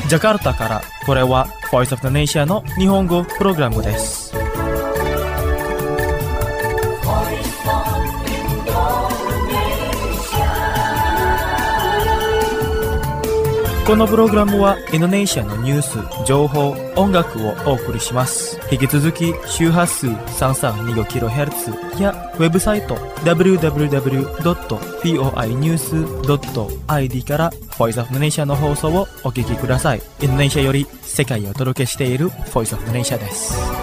ジャカルタから、これは Voice of the Nation の日本語プログラムです。このプログラムはインドネシアのニュース、情報、音楽をお送りします。引き続き周波数 3325kHz やウェブサイト www.voinews.id から Voice of the Nation の放送をお聞きください。インドネシアより世界をお届けしている Voice of the Nation です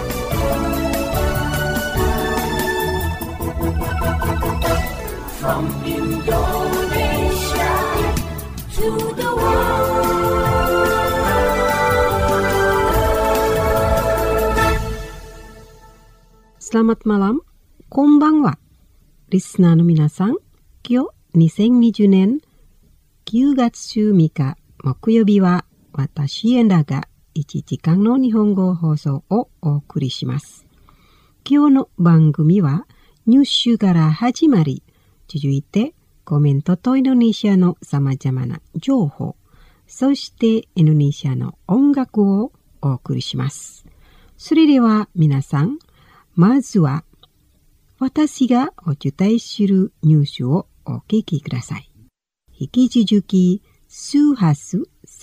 。From Indonesia to the world.Selamat malam, こんばんは。リスナーの皆さん、今日2020年9月3日木曜日は私エンダが1時間の日本語放送をお送りします。今日の番組はニュースから始まり、続いてコメントとインドネシアの様々な情報、そしてインドネシアの音楽をお送りします。それでは皆さん、まずは、私がお伝えするニュースをお聞きください。引き続き、周波数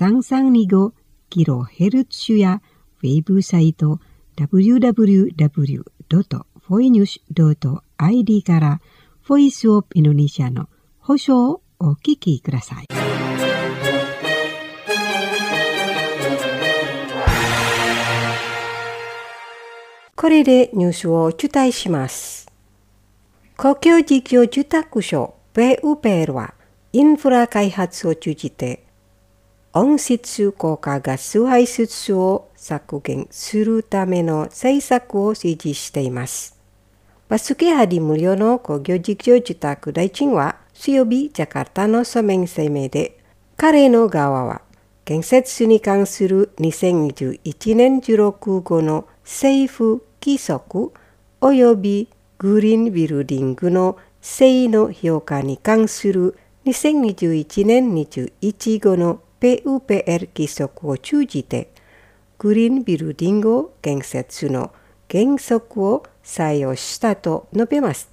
3325kHz やウェブサイト www.voinews.id からボイスオブインドネシアの放送をお聞きください。これでニュースをお伝えします。公共事業住宅省 PUPR はインフラ開発を通じて温室効果ガス排出を削減するための政策を指示しています。バスケハディ無料の公共事業住宅大臣は水曜日ジャカルタの書面声明で、彼の側は建設に関する2021年16号の政府規則およびグリーンビルディングの性の評価に関する2021年21号の PUPR 規則を通じてグリーンビルディング建設の原則を採用したと述べました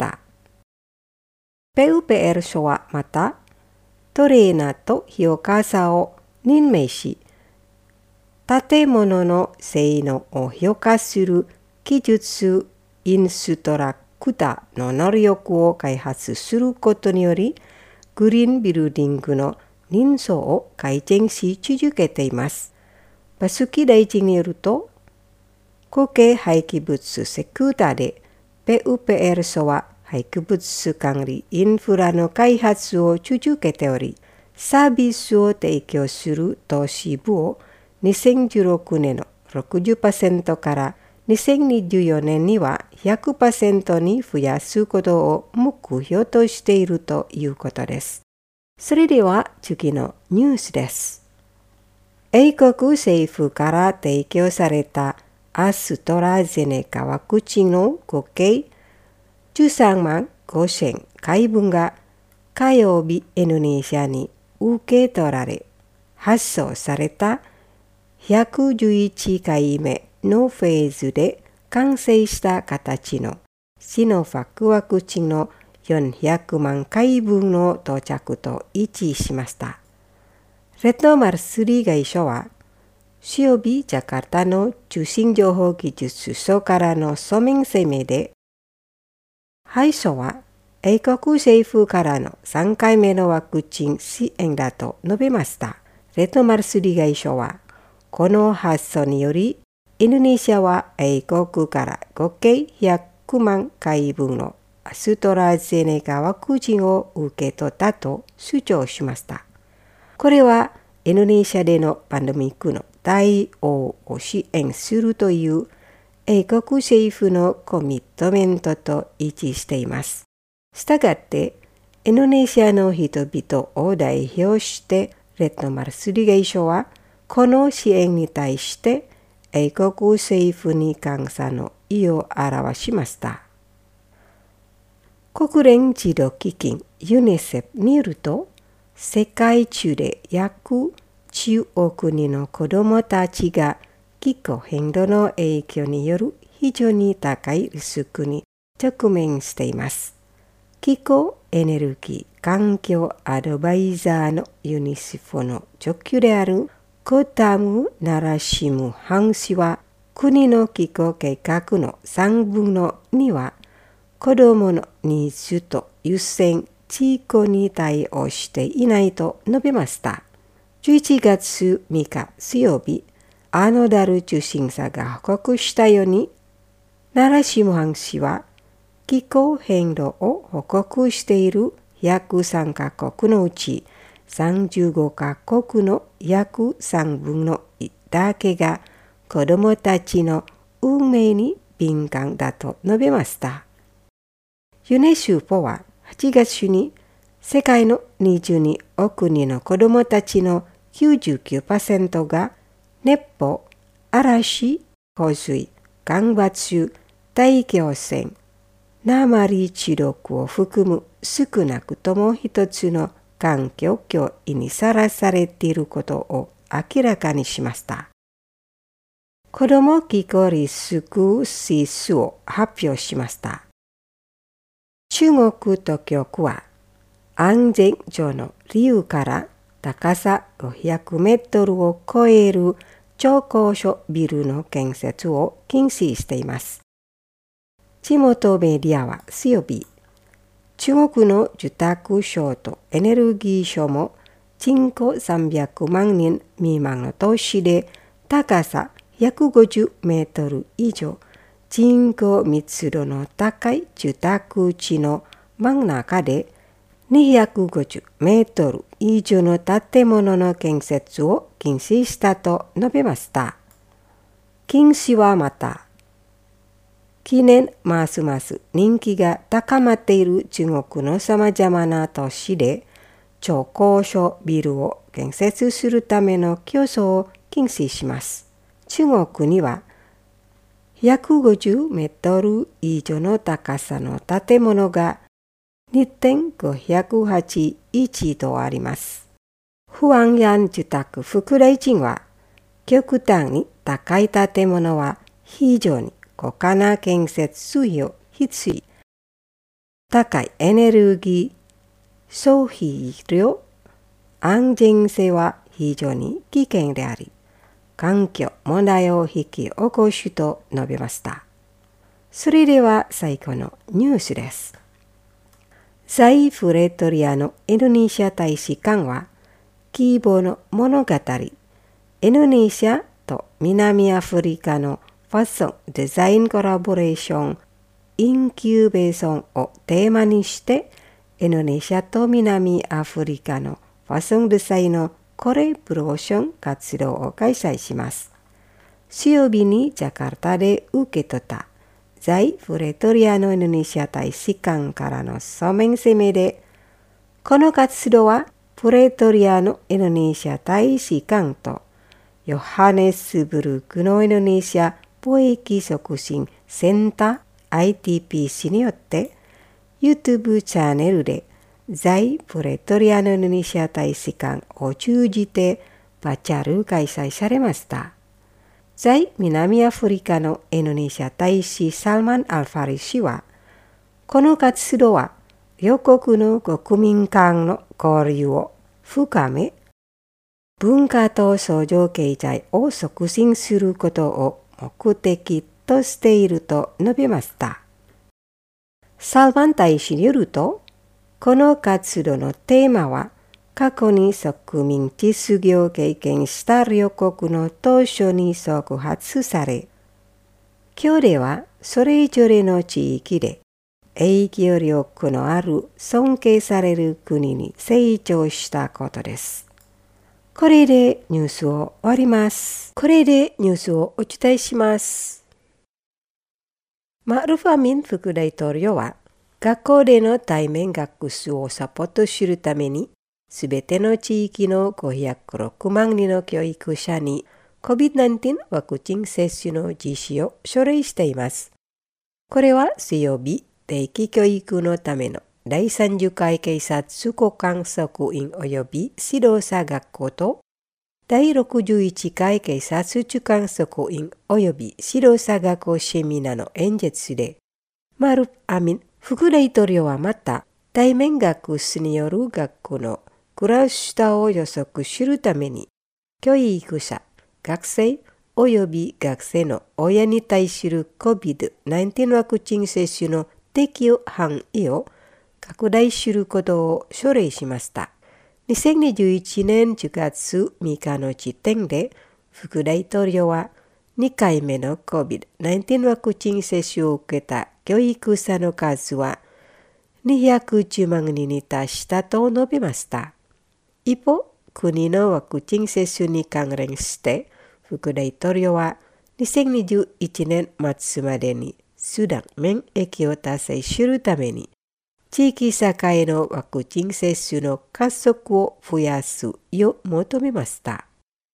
。PUPR 省はまたトレーナーと評価者を任命し、建物の性能を評価する技術インストラクターの能力を開発することにより、グリーンビルディングの人数を改善し続けています。バスキ大臣によると、公共廃棄物セクターで PUPR 省は廃棄物管理インフラの開発を続けており、サービスを提供する都市部を2016年の 60% から2024年には 100% に増やすことを目標としているということです。それでは次のニュースです。英国政府から提供されたアストラゼネカワクチンの合計13万5000回分が火曜日インドネシアに受け取られ、発送された111回目のフェーズで完成した形のシノファクワクチンの400万回分の到着と一致しました。レッドマルスリー外相は、水曜日ジャカルタの通信情報技術省からの書面声明で、配送は英国政府からの3回目のワクチン支援だと述べました。レッドマルスリー外相は、この発送により、インドネシアは英国から合計100万回分のアストラゼネカワクチンを受け取ったと主張しました。これはインドネシアでのパンデミックの対応を支援するという英国政府のコミットメントと一致しています。したがって、インドネシアの人々を代表してレッドマルスリ外相は、この支援に対して英国政府に感謝の意を表しました。国連児童基金ユニセフによると、世界中で約中億人の子どもたちが気候変動の影響による非常に高いリスクに直面しています。気候エネルギー環境アドバイザーのユニセフの助手であるコタム・ナラシム・ハン氏は、国の気候計画の3分の2は子どものニーズと優先事項に対応していないと述べました。11月3日水曜日、アーノダル受信者が報告したように、ナラシムハン氏は気候変動を報告している103カ国のうち35カ国の約3分の1だけが子どもたちの運命に敏感だと述べました。ユネスコは8月に世界の22億人の子どもたちの 99% が熱波、嵐、洪水、干ばつ、大気汚染、鉛中毒を含む少なくとも一つの環境脅威にさらされていることを明らかにしました。子ども気候リスク指数を発表しました。中国当局は安全上の理由から高さ500メートルを超える超高層ビルの建設を禁止しています。地元メディアは水曜日、中国の住宅省とエネルギー省も人口300万人未満の都市で高さ150メートル以上、人口密度の高い住宅地の真ん中で250メートル以上の建物の建設を禁止したと述べました。禁止はまた、近年ますます人気が高まっている中国のさまざまな都市で超高層ビルを建設するための競争を禁止します。中国には150メートル以上の高さの建物が 2.581 とあります。フアンヤン住宅副大臣は、極端に高い建物は非常に高価な建設費用必須、高いエネルギー消費量、安全性は非常に危険であり、環境問題を引き起こすと述べました。それでは最後のニュースです。在プレトリアのインドネシア大使館は、希望の物語、インドネシアと南アフリカのファッションデザインコラボレーションインキュベーションをテーマにして、インドネシアと南アフリカのファッションデザインのコレプローション活動を開催します。水曜日にジャカルタで受け取った在プレトリアのインドネシア大使館からの書面声明で、この活動はプレトリアのインドネシア大使館とヨハネスブルクのインドネシア貿易促進センター ITPC によって YouTube チャンネルで在プレトリアのインドネシア大使館を通じてバーチャル開催されました。在南アフリカのインドネシア大使サルマン・アルファリ氏は、この活動は両国の国民間の交流を深め、文化と相乗経済を促進することを目的としていると述べました。サルマン大使によると、この活動のテーマは、過去に植民地失業を経験した両国の当初に触発され、今日ではそれぞれの地域で影響力のある尊敬される国に成長したことです。これでニュースを終わります。これでニュースをお伝えします。マルファミン副大統領は、学校での対面学習をサポートするために、すべての地域の506万人の教育者に COVID-19 ワクチン接種の実施を奨励しています。これは水曜日、定期教育のための第30回警察交換職員及び指導者学校と第61回警察中間職員及び白佐学校セミナーの演説で、マルフ・アミン副大統領はまた、対面学室による学校のクラスターを予測するために、教育者、学生及び学生の親に対する COVID-19 ワクチン接種の適用範囲を拡大することを奨励しました。2021年10月3日の時点で、副大統領は2回目の COVID-19 ワクチン接種を受けた教育者の数は210万人に達したと述べました。一方、国のワクチン接種に関連して、副大統領は2021年末までに集団免疫を達成するために、地域社会のワクチン接種の加速を増やすよう求めました。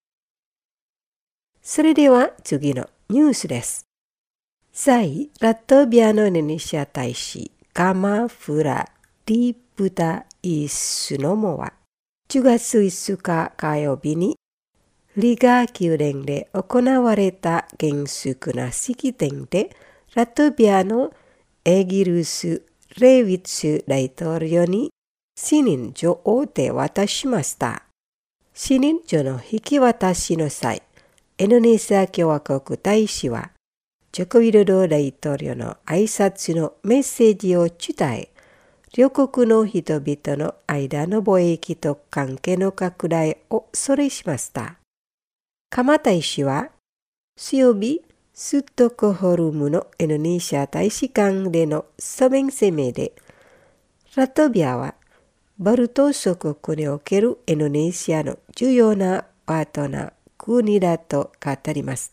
それでは次のニュースです。在ラトビアのインドネシア大使カマフラ・ディプタ・イスノモは10月5日火曜日にリガ宮殿で行われた厳粛な式典でラトビアのイギリス・レーヴィッツ大統領に死任状を手渡しました。死任状の引き渡しの際、インドネシア共和国大使は、ジョコビドド大統領の挨拶のメッセージを伝え、両国の人々の間の貿易と関係の拡大を恐れしました。カマ大使は、水曜日、ストックホルムのインドネシア大使館での書面声明で、ラトビアはバルト諸国におけるインドネシアの重要なパートナー国だと語りました。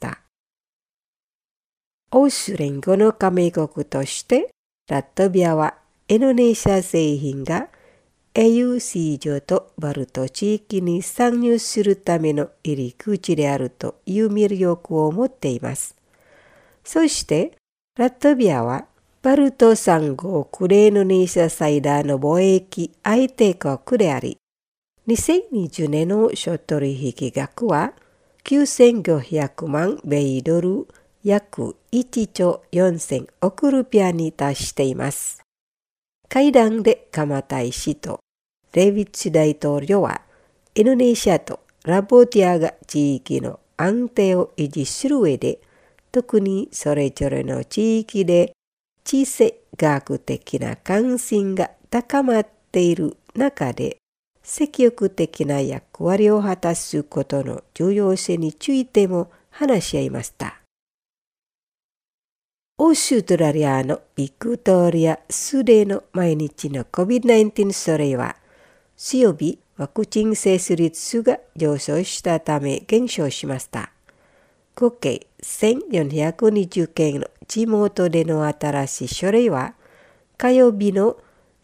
欧州連合の加盟国として、ラトビアはインドネシア製品が EU 市場とバルト地域に参入するための入り口であるという魅力を持っています。そして、ラトビアはバルト3国でインドネシア最大の貿易相手国であり、2020年の諸取引額は9500万米ドル約1兆4000億ルピアに達しています。会談でカマ大使とレーヴィッツ大統領は、インドネシアとラボティアが地域の安定を維持する上で、特にそれぞれの地域で地政学的な関心が高まっている中で、積極的な役割を果たすことの重要性についても話し合いました。オーストラリアのビクトリア州での毎日の COVID-19 それは、水曜日ワクチン接種率が上昇したため減少しました。合計1420件の地元での新しい書類は、火曜日の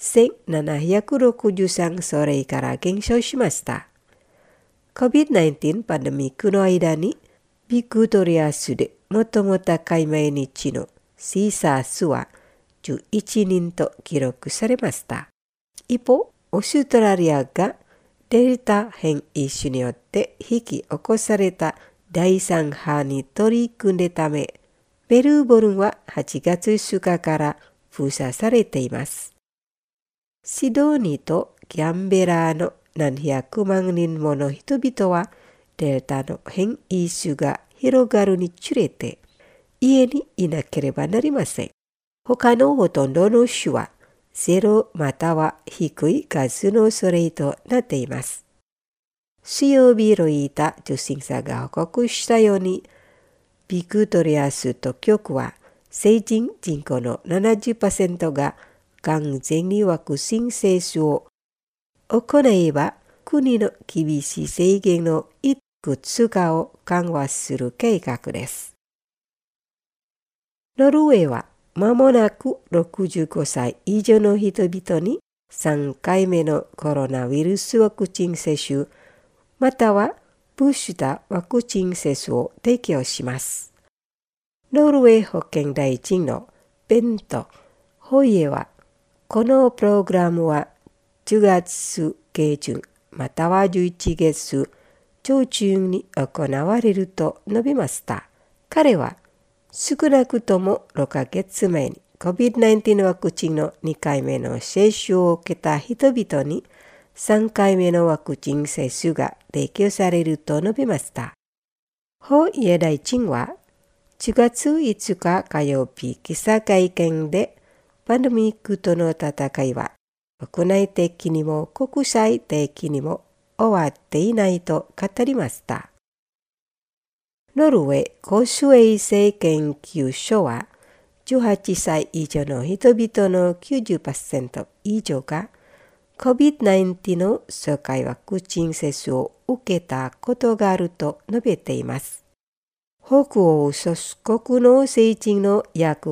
1763書類から減少しました。COVID-19 パンデミックの間に、ビクトリア州で最も高い毎日の死者数は11人と記録されました。一方、オーストラリアがデルタ変異種によって引き起こされた第3波に取り組んでため、メルボルンは8月2日から封鎖されています。シドニーとキャンベラの何百万人もの人々はデルタの変異種が広がるにつれて家にいなければなりません。他のほとんどの種はゼロまたは低い数の恐れとなっています。水曜日ロイタ受信者が報告したように、ビクトリア州当局は成人人口の 70% が完全にワクチン接種を行えば、国の厳しい制限のいくつかを緩和する計画です。ノルウェーは間もなく65歳以上の人々に3回目のコロナウイルスワクチン接種、またはブースターワクチン接種を提供します。ノルウェー保健大臣のベント・ホイエは、このプログラムは10月下旬または11月上旬に行われると述べました。彼は少なくとも6ヶ月前に COVID-19 ワクチンの2回目の接種を受けた人々に3回目のワクチン接種が提供されると述べました。ホ・イェ大臣は10月5日火曜日記者会見でパンデミックとの戦いは国内的にも国際的にも終わっていないと語りました。ノルウェー公衆衛生研究所は18歳以上の人々の 90% 以上が COVID-19 の初回ワクチン接種を受けたことがあると述べています。北欧諸国の成人の約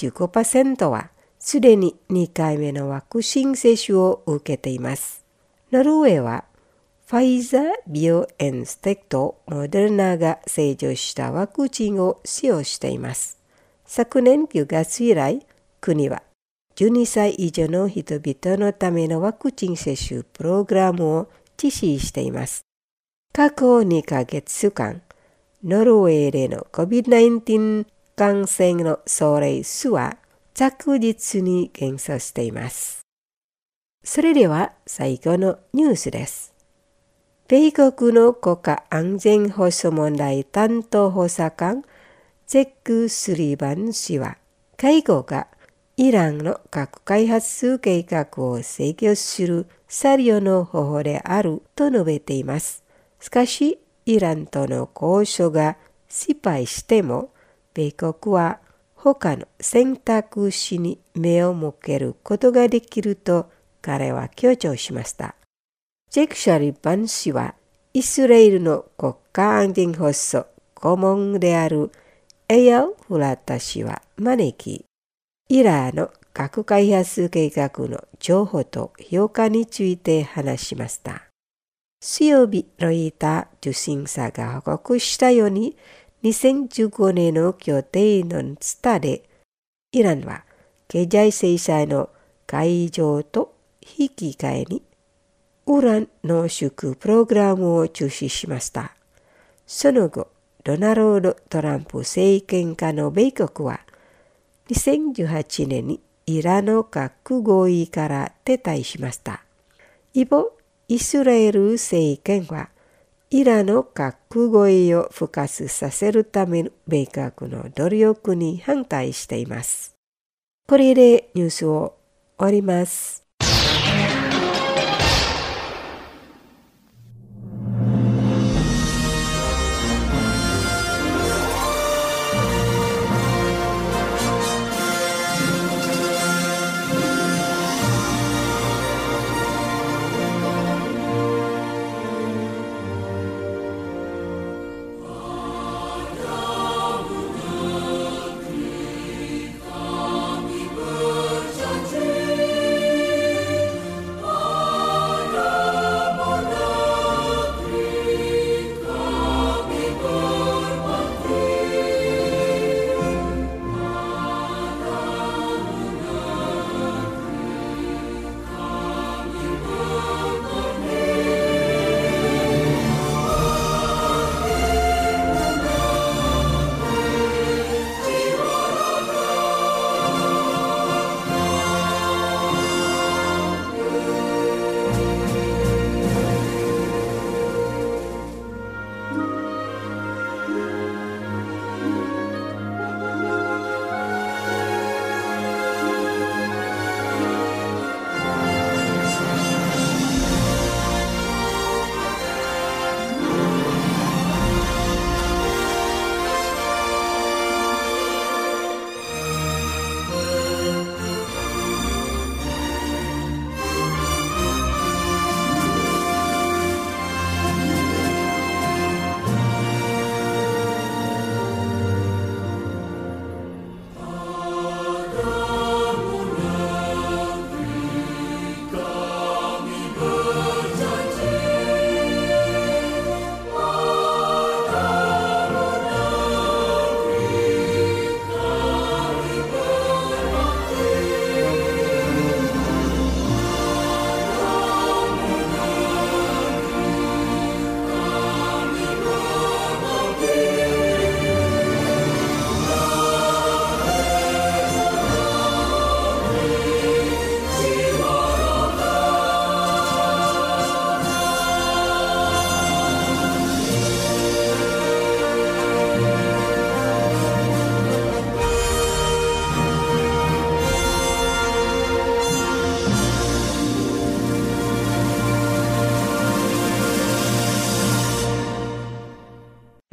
85% はすでに2回目のワクチン接種を受けています。ノルウェーはファイザー、ビオエンステックとモデルナが製造したワクチンを使用しています。昨年9月以来、国は12歳以上の人々のためのワクチン接種プログラムを実施しています。過去2ヶ月間、ノルウェーでの COVID-19 感染の総例数は着実に減少しています。それでは最後のニュースです。米国の国家安全保障問題担当補佐官ジェック・スリーバン氏は、会合がイランの核開発計画を制御する作業の方法であると述べています。しかし、イランとの交渉が失敗しても、米国は他の選択肢に目を向けることができると彼は強調しました。ジェック・シャリバン氏は、イスラエルの国家安全保障顧問であるエヤル・フラタ氏は招き、イランの核開発計画の情報と評価について話しました。水曜日、ロイター受信者が報告したように、2015年の協定の下で、イランは経済制裁の解除と引き換えに、ウラン濃縮プログラムを中止しました。その後、ドナルド・トランプ政権下の米国は、2018年にイランの核合意から撤退しました。一方、イスラエル政権は、イランの核合意を復活させるための米国の努力に反対しています。これでニュースを終わります。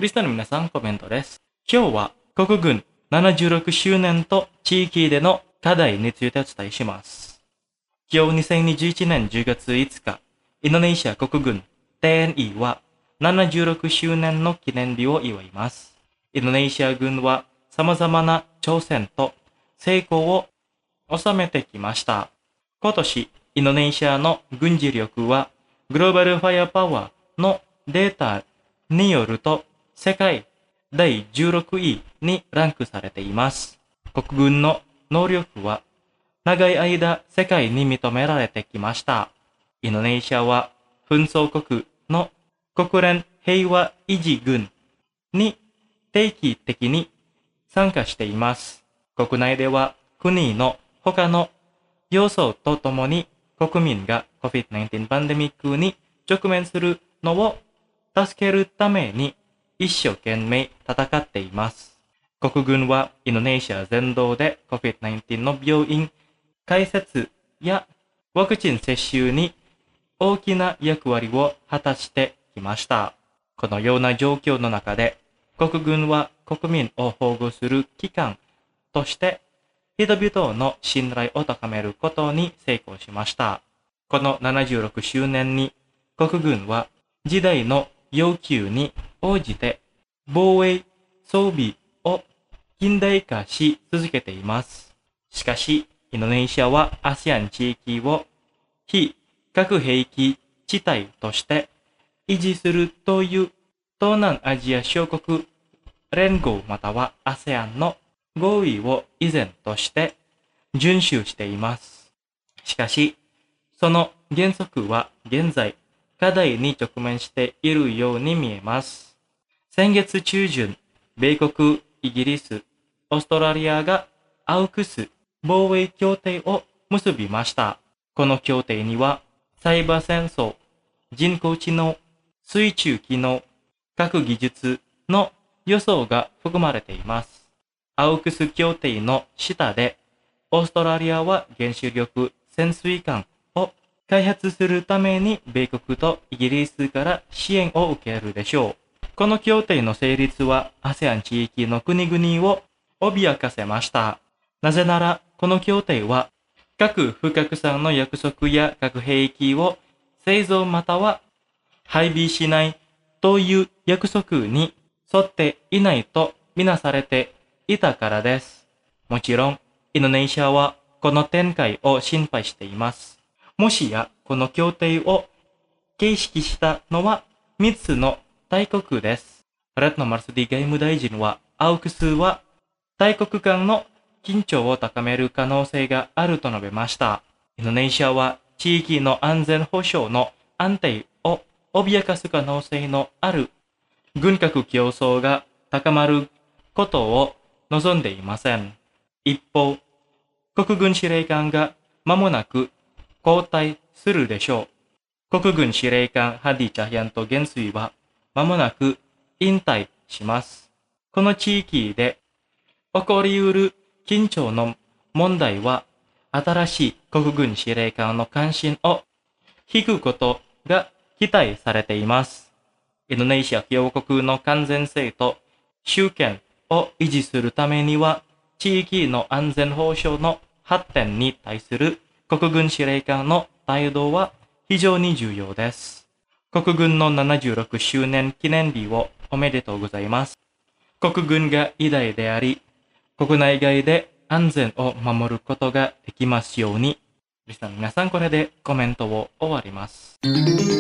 リスナーの皆さん、コメントです。今日は国軍76周年と地域での課題についてお伝えします。今日2021年10月5日、インドネシア国軍 TNI は76周年の記念日を祝います。インドネシア軍は様々な挑戦と成功を収めてきました。今年、インドネシアの軍事力はグローバルファイアパワーのデータによると世界第16位にランクされています。国軍の能力は長い間世界に認められてきました。インドネシアは紛争国の国連平和維持軍に定期的に参加しています。国内では国の他の要素とともに国民が COVID-19 パンデミックに直面するのを助けるために一生懸命戦っています。国軍はインドネシア全土で COVID-19 の病院開設やワクチン接種に大きな役割を果たしてきました。このような状況の中で国軍は国民を保護する機関として人々の信頼を高めることに成功しました。この76周年に国軍は時代の要求に応じて防衛装備を近代化し続けています。しかし、インドネシアは ASEAN 地域を非核兵器地帯として維持するという東南アジア諸国連合または ASEAN の合意を依然として遵守しています。しかし、その原則は現在課題に直面しているように見えます。先月中旬、米国、イギリス、オーストラリアがAUKUS防衛協定を結びました。この協定には、サイバー戦争、人工知能、水中機能、核技術の要素が含まれています。AUKUS協定の下で、オーストラリアは原子力潜水艦を開発するために米国とイギリスから支援を受けるでしょう。この協定の成立は ASEAN 地域の国々を脅かせました。なぜなら、この協定は核不拡散の約束や核兵器を製造または配備しないという約束に沿っていないとみなされていたからです。もちろん、インドネシアはこの展開を心配しています。もしや、この協定を形式したのは3つの大国です。レッドマルスディ外務大臣は、AUKUSは大国間の緊張を高める可能性があると述べました。インドネシアは地域の安全保障の安定を脅かす可能性のある軍拡競争が高まることを望んでいません。一方、国軍司令官が間もなく交代するでしょう。国軍司令官ハディ・チャヒャント元帥は間もなく引退します。この地域で起こりうる緊張の問題は新しい国軍司令官の関心を引くことが期待されています。インドネシア共和国の完全性と主権を維持するためには地域の安全保障の発展に対する国軍司令官の態度は非常に重要です。国軍の76周年記念日をおめでとうございます。国軍が偉大であり、国内外で安全を守ることができますように。リスナーの皆さん、これでコメントを終わります。リ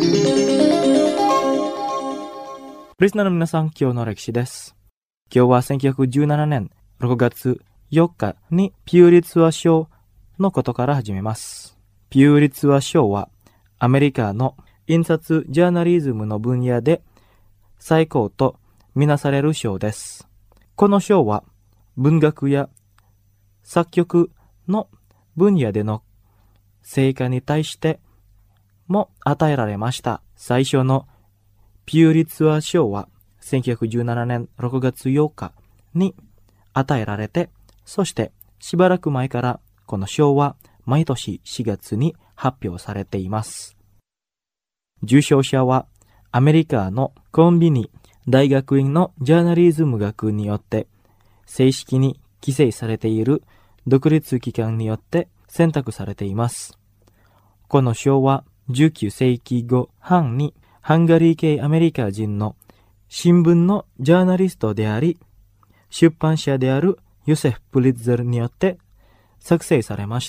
スナーの皆さん、今日の歴史です。今日は1917年6月4日にピューリツァー賞のことから始めます。ピューリツァー賞はアメリカの印刷ジャーナリズムの分野で最高とみなされる賞です。この賞は文学や作曲の分野での成果に対しても与えられました。最初のピューリツァー賞は1917年6月8日に与えられて、そしてしばらく前からこの賞は毎年4月に発表されています。受賞者はアメリカのコンビニ大学院のジャーナリズム学によって正式に規制されている独立機関によって選択されています。この賞は19世紀後半にハンガリー系アメリカ人の新聞のジャーナリストであり、出版社であるヨセフ・プリッツェルによって作成されました。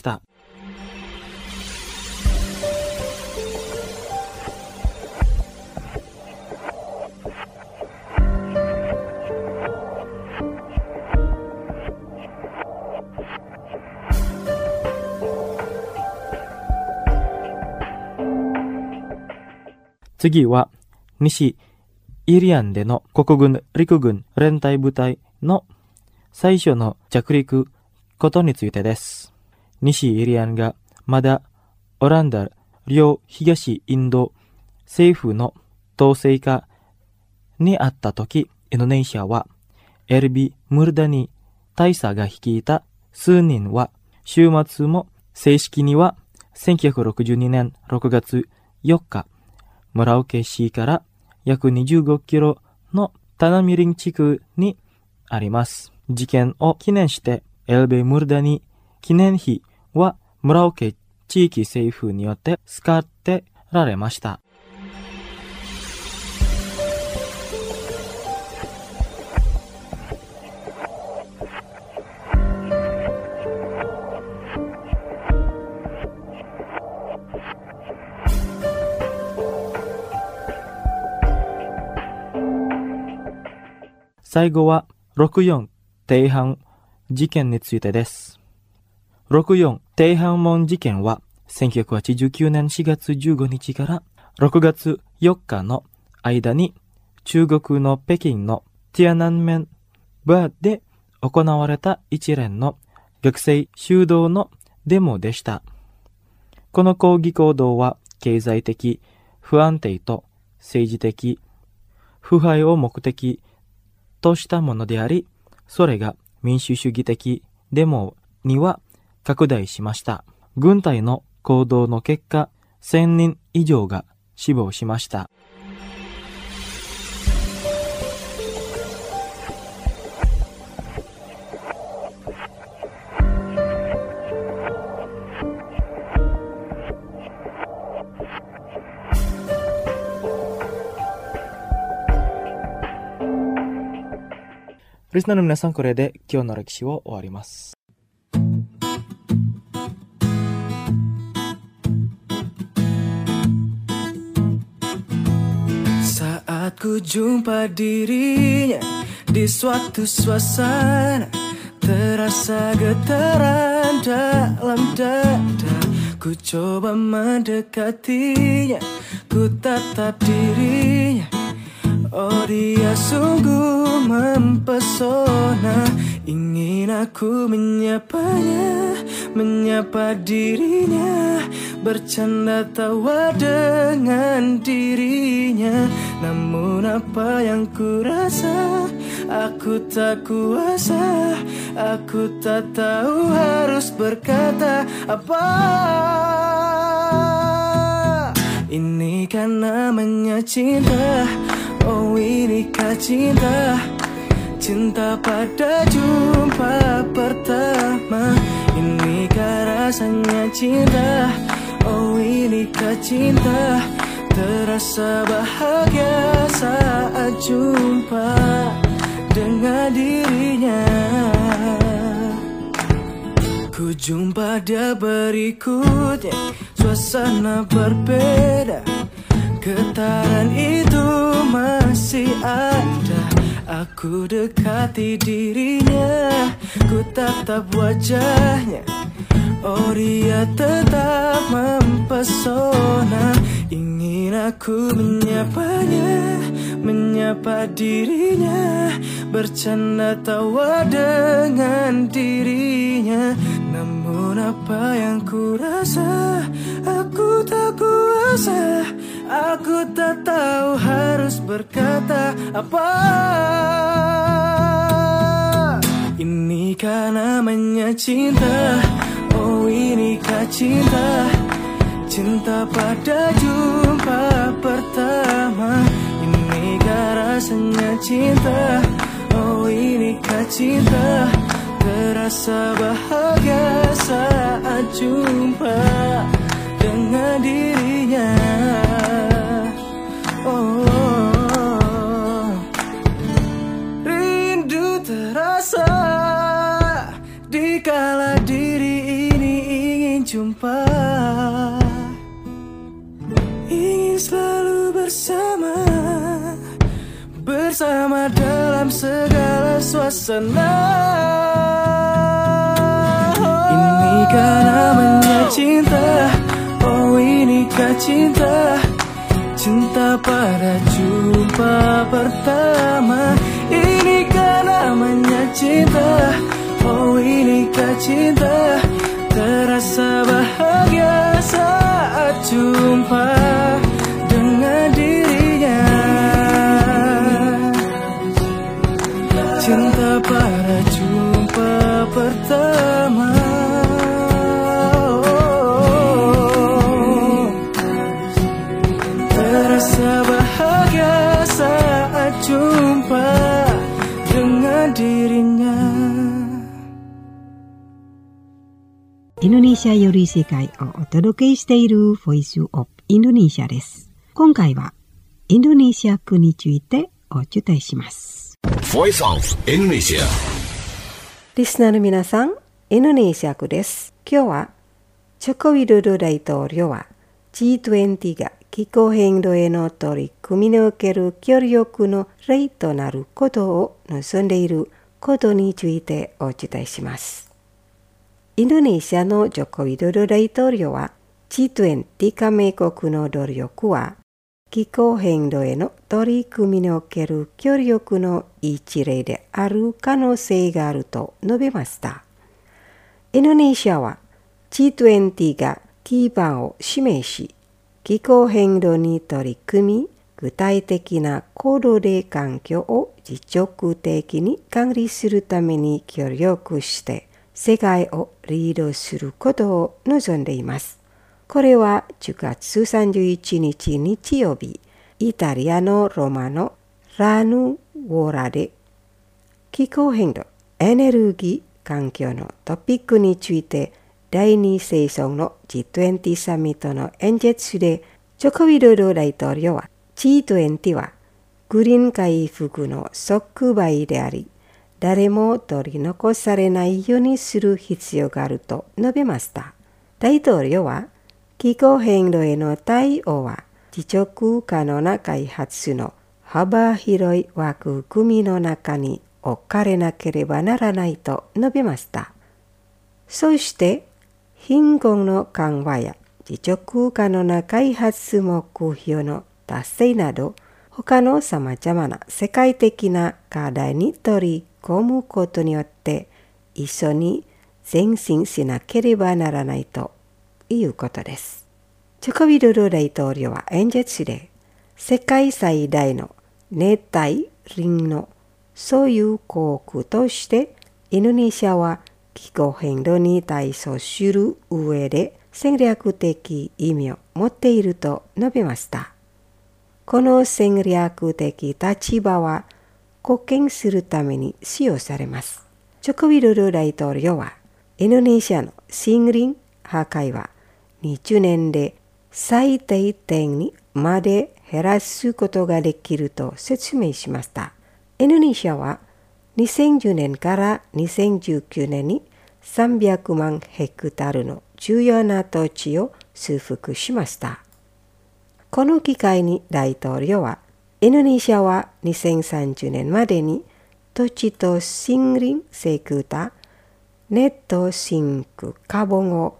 次は西イリアンでの国軍陸軍連隊部隊の最初の着陸ことについてです。西イリアンがまだオランダ両東インド政府の統制下にあったとき、インドネシアはエルビ・ムルダニ大佐が率いた数人は週末も正式には1962年6月4日村岡市から約25キロのタナミリン地区にあります。事件を記念してエルベ・ムルダニ記念碑は村岡地域政府によって使ってられました。最後は64天安事件についてです。64天安門事件は1989年4月15日から6月4日の間に中国の北京のティアナンメンバーで行われた一連の学生集団のデモでした。この抗議行動は経済的不安定と政治的腐敗を目的としたものであり、それが民主主義的デモには拡大しました。軍隊の行動の結果、1000人以上が死亡しました。リスナーの皆さん、これで今日の歴史を終わります。 Saat ku jumpa dirinya di suatu suasana, terasa getaran dalam dada. Ku coba mendekatinya, ku tatap dirinya. Oh, dia sungguh mempesona. Ingin aku menyapanya, menyapa dirinya, bercanda tawa dengan dirinya. Namun apa yang ku rasa, aku tak kuasa. Aku tak tahu harus berkata apa. Ini kan namanya cinta. Oh, inikah cinta? Cinta pada jumpa pertama. Inikah rasanya cinta? Oh, inikah cinta? Terasa bahagia saat jumpa dengan dirinya. Ku jumpa dia berikutnya, suasana berbeda. Getaran itu masih ada. Aku dekati dirinya, ku tatap wajahnya. Oh, dia tetap mempesona. Ingin aku menyapanya, menyapa dirinya, bercanda tawa dengan dirinya. Namun apa yang ku rasa, aku tak kuasa. Aku tak tahu harus berkata apa. Inikah namanya cinta? Oh, inikah cinta? Cinta pada jumpa pertama. Inikah rasanya cinta. Oh inikah cinta, terasa bahagia saat jumpa dengan dirinya. Oh, rindu terasa dikala diri ini ingin jumpa, ingin selalu bersama dalam segala suasana. Inikah namanya cinta, oh inikah cinta, cinta pada jumpa pertama. Inikah namanya cinta, oh inikah cinta, terasa bahagia saat jumpa dengan dirinya. Cinta pada jumpa pertama. Terasa bahagia saat jumpa dengan dirinya. インドネシアより世界をお届けしているボイスオブインドネシアです。今回はインドネシア語についてお伝えします。 Voice of Indonesia。 リスナーの皆さん、インドネシア語です。今日はジョコウィドド大統領は G20 が気候変動への取り組みにおける協力の例となることを望んでいることについてお伝えします。インドネシアのジョコウィドド大統領は G20 加盟国の努力は気候変動への取り組みにおける協力の一例である可能性があると述べました。インドネシアは G20 が基盤を示し、気候変動に取り組み、具体的な行動で環境を持続的に管理するために協力して、世界をリードすることを望んでいます。これは10月31日日曜日、イタリアのロマのラヌウォラで気候変動、エネルギー、環境のトピックについて第2セッションの G20 サミットの演説でジョコウィドド大統領は G20 はグリーン回復の即売であり、誰も取り残されないようにする必要があると述べました。大統領は気候変動への対応は持続可能な開発の幅広い枠組みの中に置かれなければならないと述べました。そして貧困の緩和や持続可能な開発目標の達成など他のさまざまな世界的な課題に取り込むことによって一緒に前進しなければならないということです。ジョコウィドド大統領は演説で世界最大の熱帯林の所有国としてインドネシアは気候変動に対処する上で戦略的意味を持っていると述べました。この戦略的立場は貢献するために使用されます。ジョコウィドド大統領はインドネシアの森林破壊は20年で最低点にまで減らすことができると説明しました。インドネシアは2010年から2019年に300万ヘクタールの重要な土地を修復しました。この機会に大統領はインドネシアは2030年までに土地と森林セクター、ネットシンクカーボンを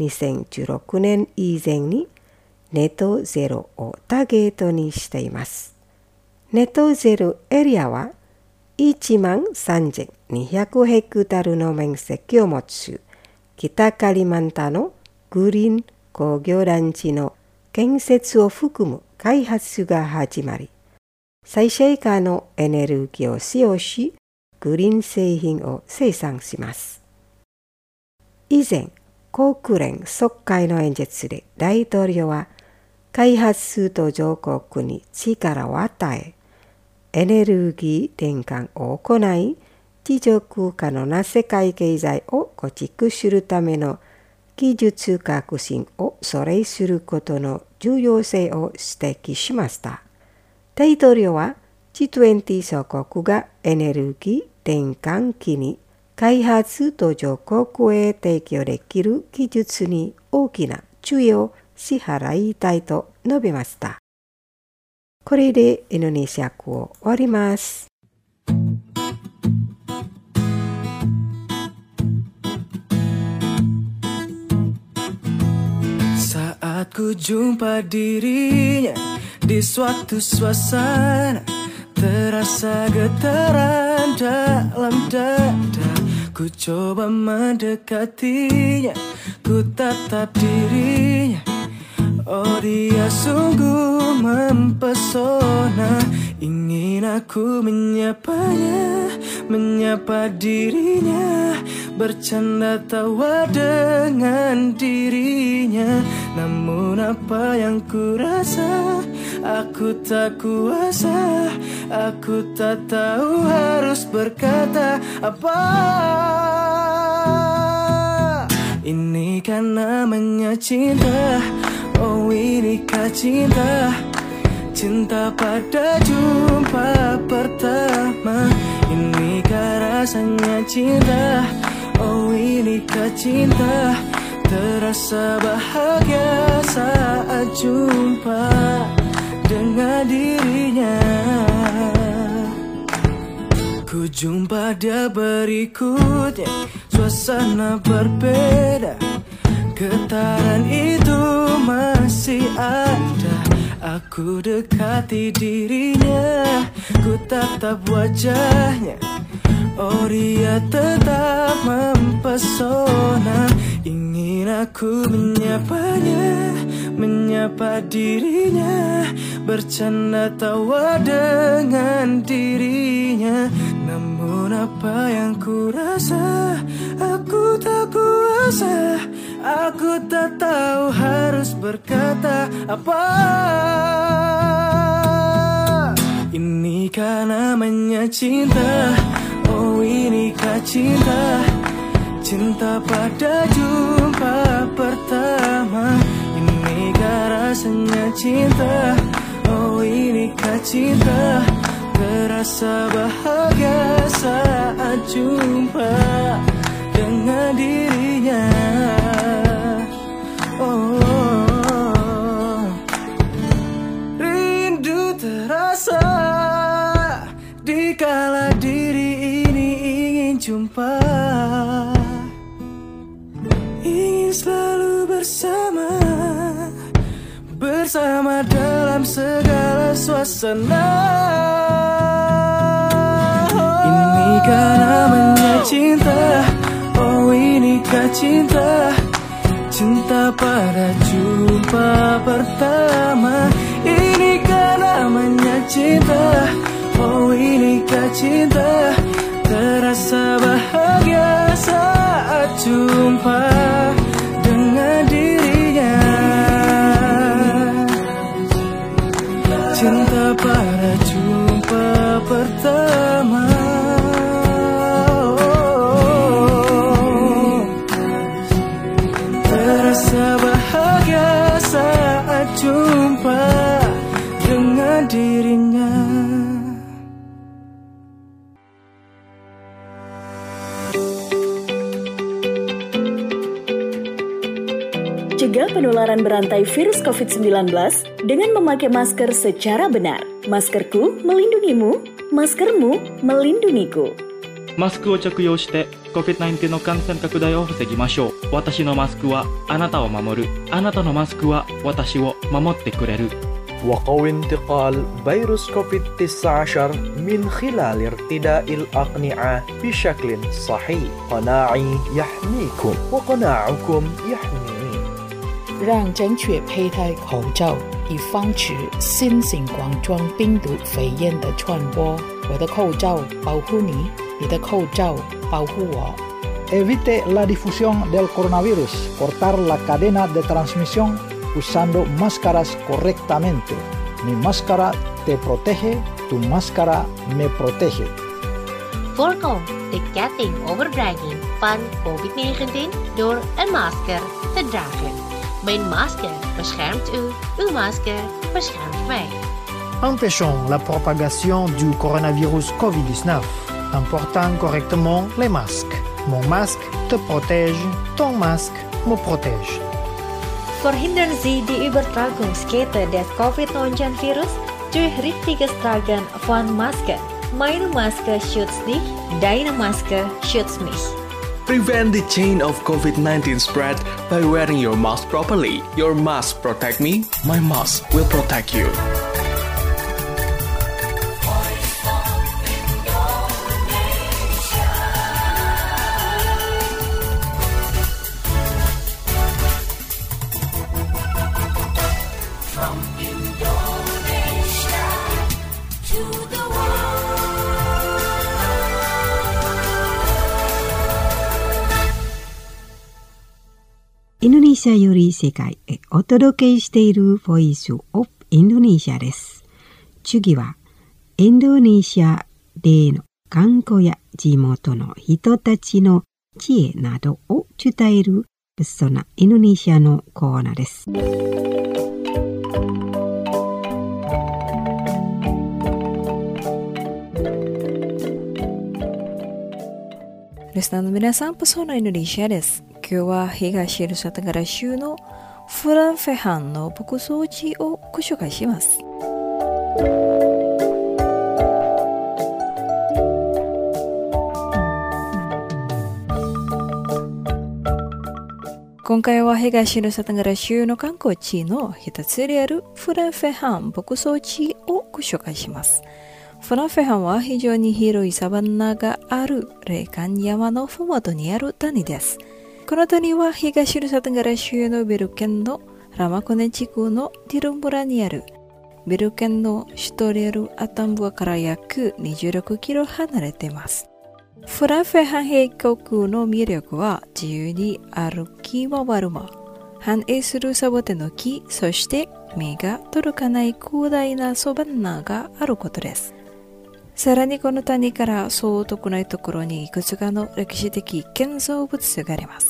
2016年以前にネットゼロをターゲットにしています。ネットゼロエリアは13,200ヘクタールの面積を持つ北カリマンタのグリーン工業団地の建設を含む開発が始まり、再生可能エネルギーを使用し、グリーン製品を生産します。以前、国連総会の演説で大統領は開発途上国に力を与え、 エネルギー転換を行い、持続可能な世界経済を構築するための技術革新を阻害することの重要性を指摘しました。大統領は G20 諸国がエネルギー転換期に開発途上国へ提供できる技術に大きな注意を支払いたいと述べました。これでインドネシア語を終わります。 Saat ku jumpa dirinya di suatu suasana, terasa getaran dalam dada. Ku coba mendekatinya, ku tatap dirinya. Oh, dia sungguh mempesona. Ingin aku menyapanya, menyapa dirinya, bercanda tawa dengan dirinya. Namun apa yang ku rasa, aku tak kuasa. Aku tak tahu harus berkata apa. Ini kan namanya cinta. Oh, inikah cinta? Cinta pada jumpa pertama. Inikah rasanya cinta? Oh, inikah cinta? Terasa bahagia saat jumpa dengan dirinya. Ku jumpa dia berikutnya, suasana berbeda. Getaran itu masih ada. Aku dekati dirinya, ku tatap wajahnya. Oh, dia tetap mempesona. Ingin aku menyapanya, menyapa dirinya, bercanda tawa dengan dirinya. Namun apa yang ku rasa, aku tak kuasa. Aku tak tahu harus berkata apa. Inikah namanya cinta? Oh, inikah cinta? Cinta pada jumpa pertama. Inikah rasanya cinta? Oh, inikah cinta? Terasa bahagia saat jumpa dengan dirinya. Oh, rindu terasa dikala diri ini ingin jumpa, ingin selalu bersama, bersama dalam segala suasana. Inikah namanya cinta? Oh, inikah cinta? Cinta pada jumpa pertama. Inikah namanya cinta? Oh, inikah cinta? Terasa bahagia saat jumpa dengan dirinya. Cinta pada jumpa pertama. Terasa bahagia saat jumpa dengan dirinya. Cegah penularan berantai virus COVID-19 dengan memakai masker secara benar. Maskerku melindungimu, maskermu melindungiku. マスクを着用して COVID-19 の感染拡大を防ぎましょう。私のマスクはあなたを守る。あなたのマスクは私を守ってくれる。 وقوي انتقال فيروس كوفيد-19 من خلال ارتداء الأقنعة بشكل صحيح. قناعي يحميكم وقناعكم يحميني. 让正确佩戴口罩，以防止新型冠状病毒肺炎的传播。我的口罩保护你，你的口罩保护我。 Evite la difusión del coronavirus. Cortar la cadena de transmisión usando máscaras correctamente. Mi máscara te protege, tu máscara me protege. Voorkom de ketting overdraging van COVID-19 door een masker te dragen. Mijn masker beschermt u, uw masker beschermt mij. Empêchons la propagation du coronavirus COVID-19 en portant correctement les masques. Mon masque te protège, ton masque me protège. Verhindern Sie die Übertragungskette des COVID-19-Virus durch richtiges Tragen von Masken. Meine Maske schützt dich, deine Maske schützt mich. Prevent the chain of COVID-19 spread by wearing your mask properly. Your mask protect me, my mask will protect you. インドネシアより世界へお届けしているボイスオブインドネシアです。次はインドネシアでの観光や地元の人たちの知恵などを伝えるそんなインドネシアのコーナーです。 リスナーの皆さん、パソナインドネシアです。今日は東ヌサタガラ州のフランフェハンの牧草地をご紹介します。今回は東ヌサタガラ州の観光地の一つであるフランフェハン牧草地をご紹介します。フランフェハンは非常に広いサバンナがある霊感山のふもとにある谷です。この谷は東ヌサタガラ州のビル県のラマコネ地区のティルン村にあるビル県の首都であるアタンブアから約26キロ離れています。フランフェハン渓谷の魅力は自由に歩き回る間、繁栄するサボテンの木、そして目が届かない広大なサバンナがあることです。さらにこの谷からそう遠くないところにいくつかの歴史的建造物があります。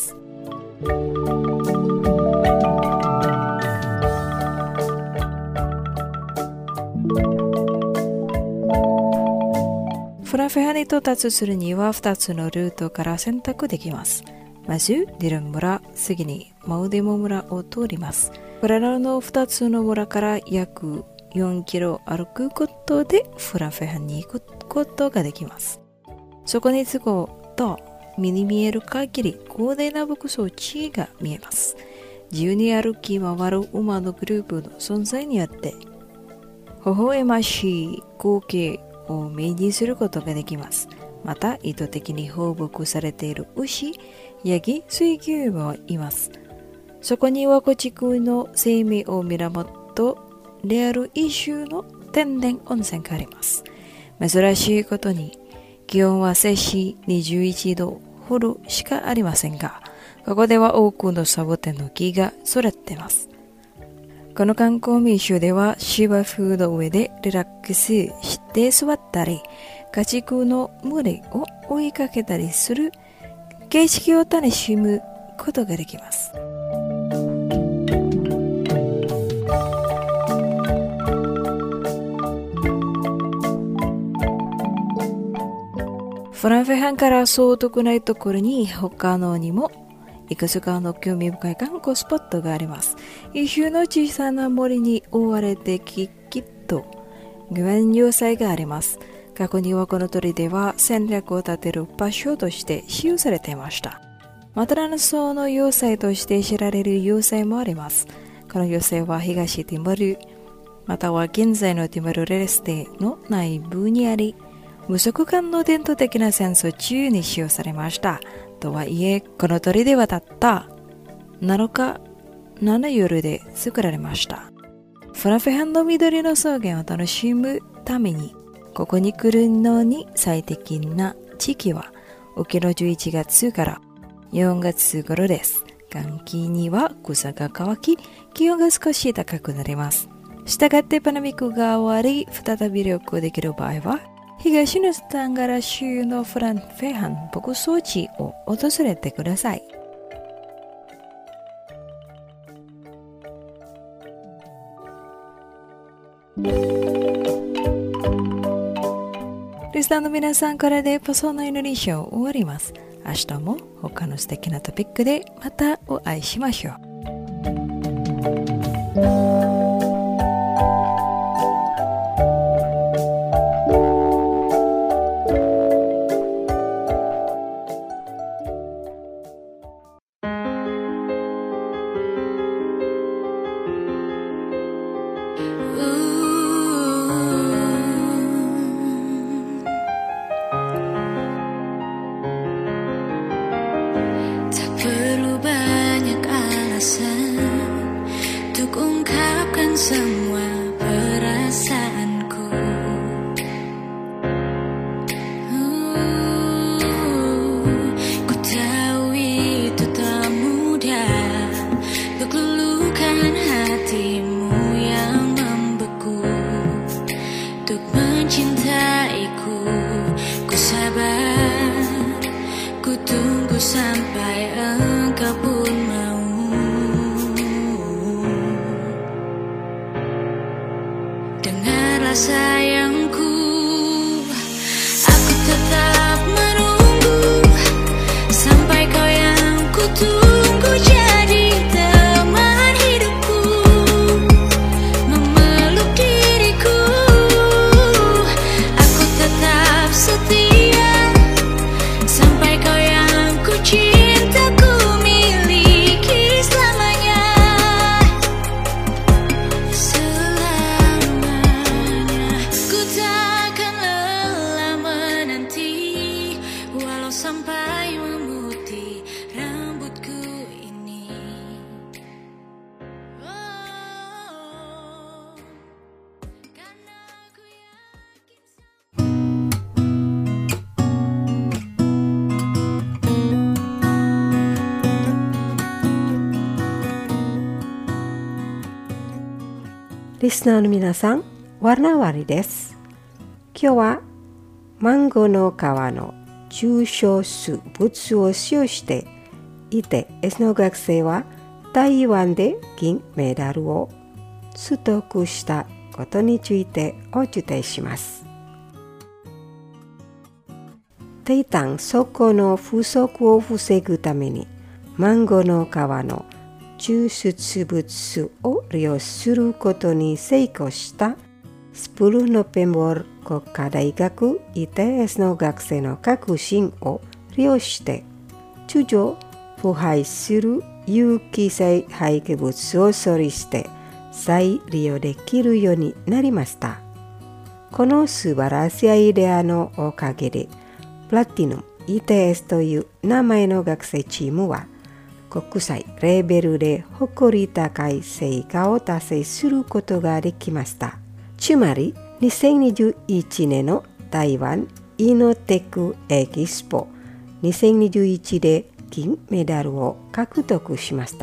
フランフェハに到達するには2つのルートから選択できます。まずディルン村、次にマウデモ村を通ります。これらの2つの村から約4キロ歩くことでフランフェハンに行くことができます。そこに着くと目に見える限り広大な牧草地が見えます。自由に歩き回る馬のグループの存在によって微笑ましい光景を目にすることができます。また意図的に放牧されている牛、ヤギ、水牛もいます。そこには古地区の生命を源である一種の天然温泉があります。珍しいことに気温は摂氏21度ほどしかありませんが、ここでは多くのサボテンの木が育っています。この観光名所では芝生の上でリラックスして座ったり、家畜の群れを追いかけたりする景色を楽しむことができます。フランフェハンからそう遠くないところに他のにもいくつかの興味深い観光スポットがあります。一種の小さな森に覆われて木々とグエン要塞があります。過去にはこの鳥では戦略を立てる場所として使用されていました。マタラナソウの要塞として知られる要塞もあります。この要塞は東ティモル、または現在のティモルレステの内部にあり、無足間の伝統的な戦争中に使用されました。とはいえ、この鳥ではたった7日7夜で作られました。フランフェハンの緑の草原を楽しむために、ここに来るのに最適な時期は雨季の11月から4月頃です。乾季には草が乾き、気温が少し高くなります。 したがってパナミクが終わり再び旅行できる場合は東のスタンガラ州のフランフェハン牧草地を訪れてください。リスナーの皆さん、これでパソのインドネシアを終わります。明日も他の素敵なトピックでまたお会いしましょう。 Semua perasaanku, ku tahu itu tak mudah untuk luluhkan hatimu yang membeku. Untuk mencintaiku, ku sabar, ku tunggu sampai engkau pun mau. Sayangku, aku tetap menunggu sampai kau yang ku tunggu jadi teman hidupku, memeluk diriku. Aku tetap setia sampai kau yang ku cinta ku miliki selamanya. Sampai memutih rambutku ini. Listener の皆さん、warna wariです。今日はマンゴーの皮の抽象数物を使用してITSの学生は台湾で銀メダルを取得したことについてお伝えします。低炭素鋼の不足を防ぐためにマンゴーの皮の抽出物を利用することに成功した10 November 国家大学 ITS の学生の革新を利用して通常腐敗する有機性廃棄物を処理して再利用できるようになりました。この素晴らしいアイデアのおかげでプラティヌム ITS という名前の学生チームは国際レベルで誇り高い成果を達成することができました。つまり2021年の台湾イノテクエキスポ2021で金メダルを獲得しました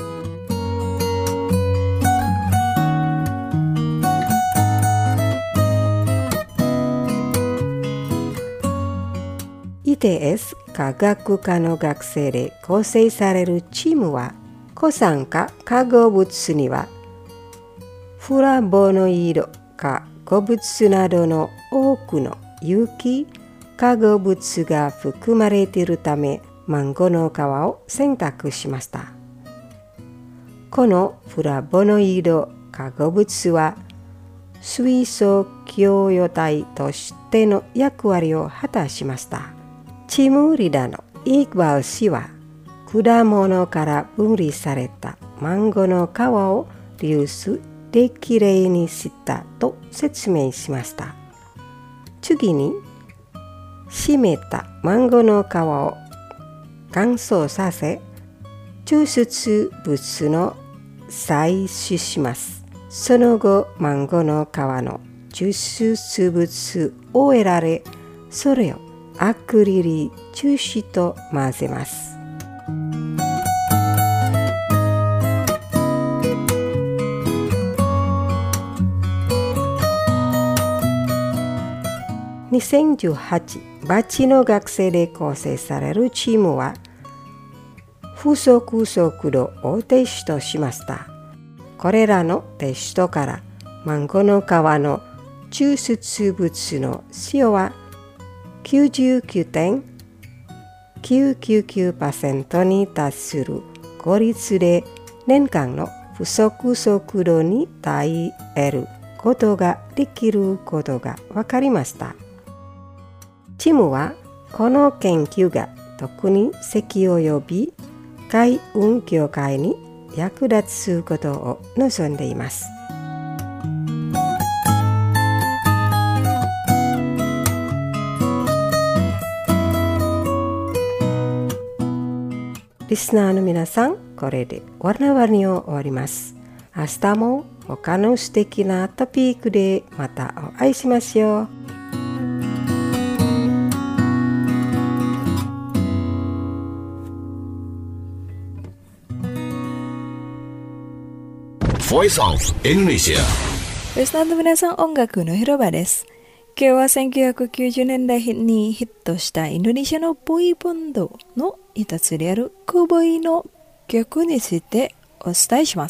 。ITS 科学科の学生で構成されるチームは抗酸化化合物にはフラボノイド化合物などの多くの有機化合物が含まれているためマンゴーの皮を選択しました。このフラボノイド化合物は水素共用体としての役割を果たしました。チームリーダーのイクバル氏は果物から分離されたマンゴーの皮をリユースできれいにしたと説明しました。次に湿ったマンゴーの皮を乾燥させ抽出物の採取します。その後マンゴーの皮の抽出物を得られそれをアクリル樹脂と混ぜます。 2018バチの学生で構成されるチームは不足速度をテストしました。これらのテストからマンゴーの皮の抽出物の塩は 99.999% に達する効率で年間の不足速度に耐えることができることが分かりました。チームはこの研究が特に石油及び海運業界に役立つことを望んでいます。リスナーの皆さん、これでワルナワニを終わります。明日も他の素敵なトピックでまたお会いしましょう。 Voice of Indonesia。 リスナーの皆さん、音楽の広場です。今日は1990年代にヒットしたインドネシアのボーイバンドの一つであるコボイの曲についてお伝えします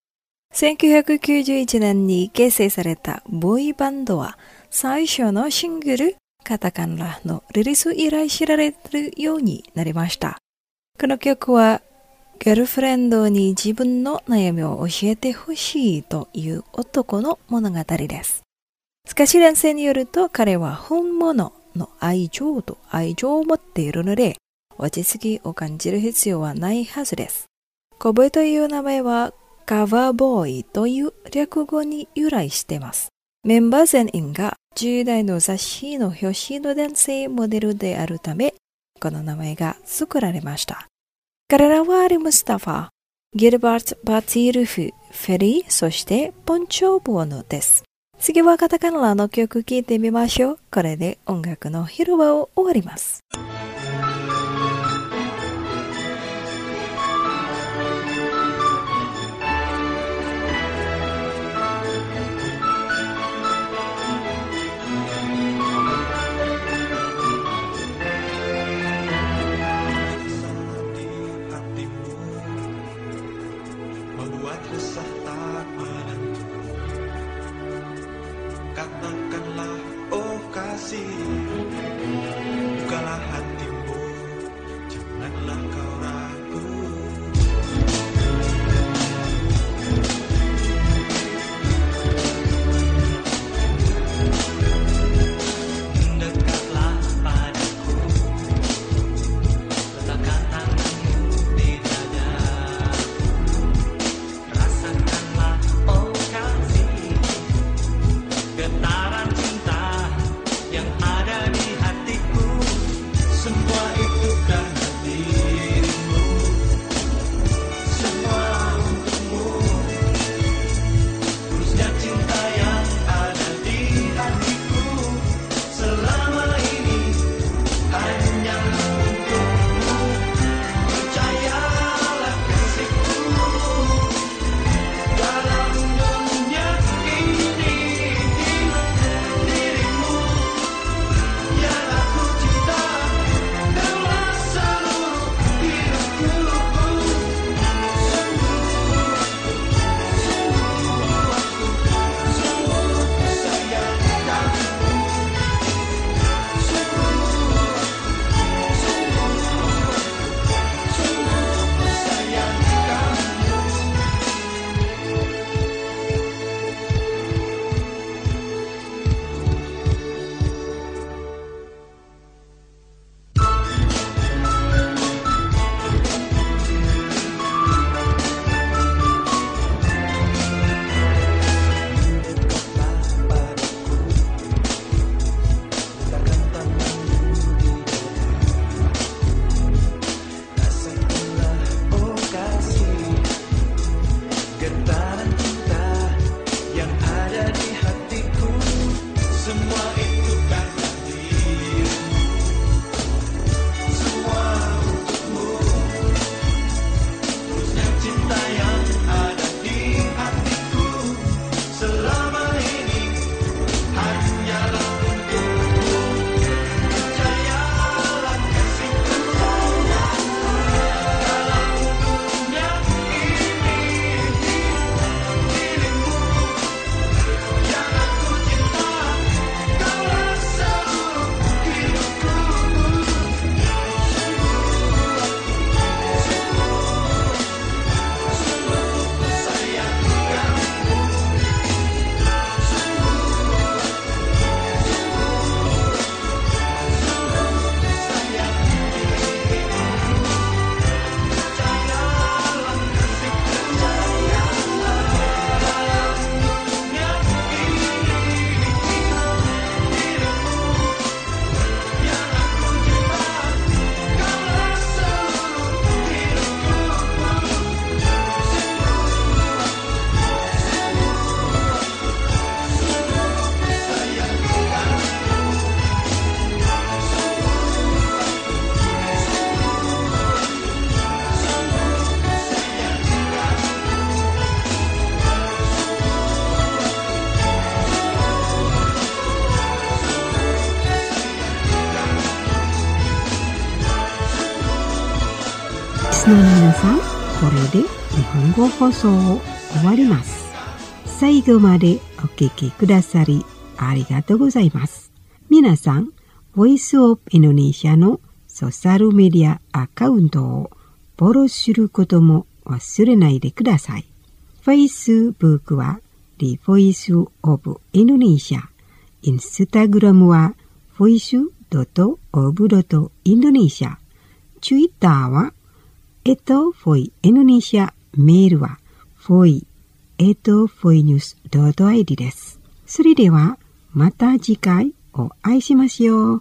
。1991年に結成されたボーイバンドは最初のシングルカタカナのリリース以来知られるようになりました。この曲はガールフレンドに自分の悩みを教えてほしいという男の物語です。歌詞連生によると、彼は本物の愛情と愛情を持っているので、落ち着きを感じる必要はないはずです。コボイという名前はカバーボーイという略語に由来しています。メンバー全員が10代の雑誌の表紙の男性モデルであるため、この名前が作られました。彼らはアリ・ムスタファ、ギルバート・バティルフ、フェリー、そしてポンチョ・ボーノです。次はカタカナの曲聴いてみましょう。これで音楽の広場を終わります。 Getaran cinta yang ada スナーの皆さん、これで日本語放送を終わります。最後までお聞きくださりありがとうございます。皆さん、Voice of Indonesia のソーシャルメディアアカウントをフォローすることも忘れないでください。Facebook は The Voice of Indonesia、Instagram は voice.of.indonesia、Twitter は@voiindonesia、メールは voi@voinews.id です。それではまた次回お会いしましょう。